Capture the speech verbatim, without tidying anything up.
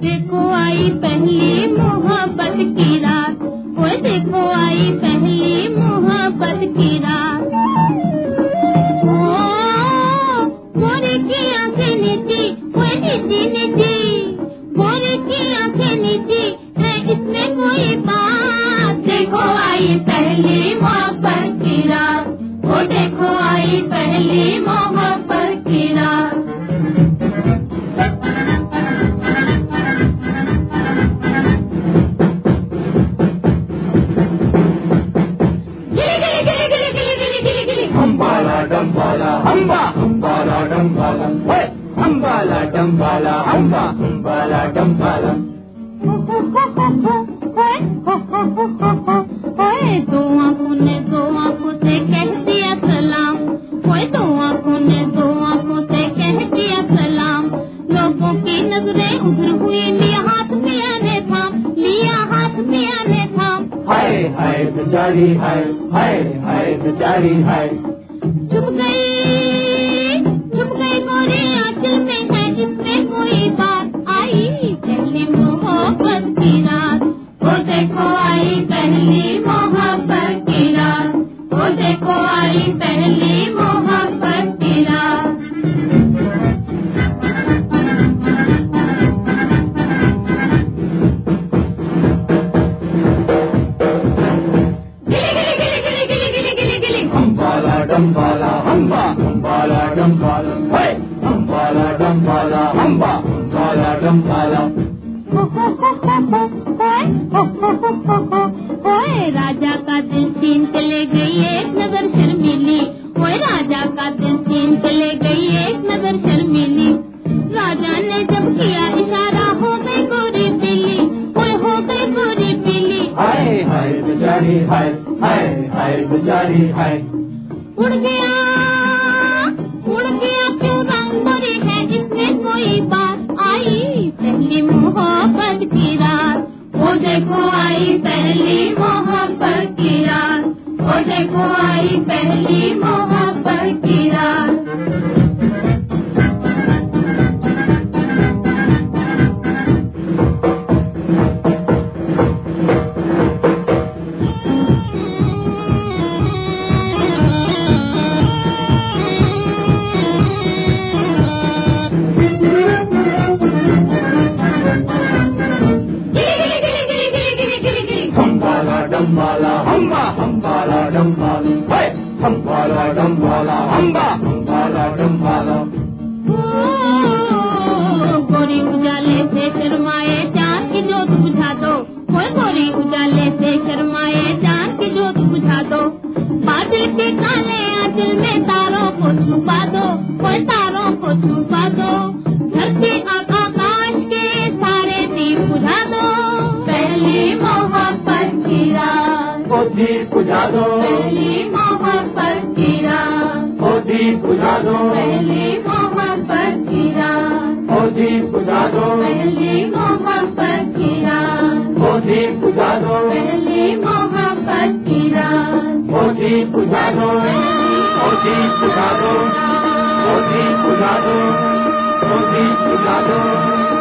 देखो आई पहली मोहब्बत की रात, ओए देखो आई पहली मोहब्बत की रात। ओ गोरी की आंखें नीची, ओए नीची नीची, गोरी की आंखें नीची, है इसमें कोई बात। देखो आई पहली मोहब्बत की रात, ओ देखो आई पहली मोहब्बत की रात। डम्बाला हम्बा हम्बाला डम्बाला, ओए हम्बाला डम्बाला हम्बा हम्बाला डम्बाला। ओए दो आंखों ने दो आंखों से कह दिया सलाम, ओए दो आंखों ने दो आंखों से कह दिया सलाम। लोगों की नजरें उधर हुई, लिया हाथ पिया ने थाम, लिया हाथ पिया ने थाम। हाय हाय बेचारी हाय, हाय हाय बेचारी हाय। चुप गई चुप गई गोरी आंचल में, है इसमें कोई बात। आई पहली मोहब्बत की रात, ओ देखो आई पहली मोहब्बत की रात, ओ देखो आई पहली मोहब्बत की रात। हम्बाला डम्बाला हम्बा हम्बाला डम्बाला, ओए हम्बाला डम्बाला हम्बा हम्बाला डम्बाला। ओए राजा का दिल छीन के ले गई एक नजर शर्मीली, ओए राजा का दिल छीन के ले गई एक नजर शर्मीली। राजा ने जब किया इशारा हो गई गोरी पीली, ओए हो गई गोरी पीली। हाय हाय बेचारी हाय, हाय हाय बेचारी हाय। उड़ गया उड़ गया क्यों रंग गोरी, है इसमें कोई बात। आई पहली मोहब्बत की रात, ओ देखो आई पहली मोहब्बत की रात, ओ देखो आई पहली मोहब्बत की रात। हम्बाला हम्बा हम्बाला डम्बाला, ओए हम्बाला डम्बाला हम्बा हम्बाला डम्बाला। गोरी उजाले से शर्माए चांद की जोत बुझा दो, ओए गोरी उजाले से शर्माए चांद की जोत बुझा दो। बादल के काले आंचल में तारों को छुपा दो, ओए तारों को छुपा दो। धरती और आकाश के सारे दीप बुझा दो, पहली मोहब्बत की रात, ओ दीप बुझा दो, पहली मोहब्बत की रात, ओ दीप बुझा दो, पहली मोहब्बत की रात, ओ दीप बुझा दो, पहली मोहब्बत की रात, ओ दीप बुझा दो, पहली मोहब्बत की रात। ओ दीप बुझा दो, ओ दीप बुझा दो, ओ दीप बुझा दो, ओ दीप बुझा दो।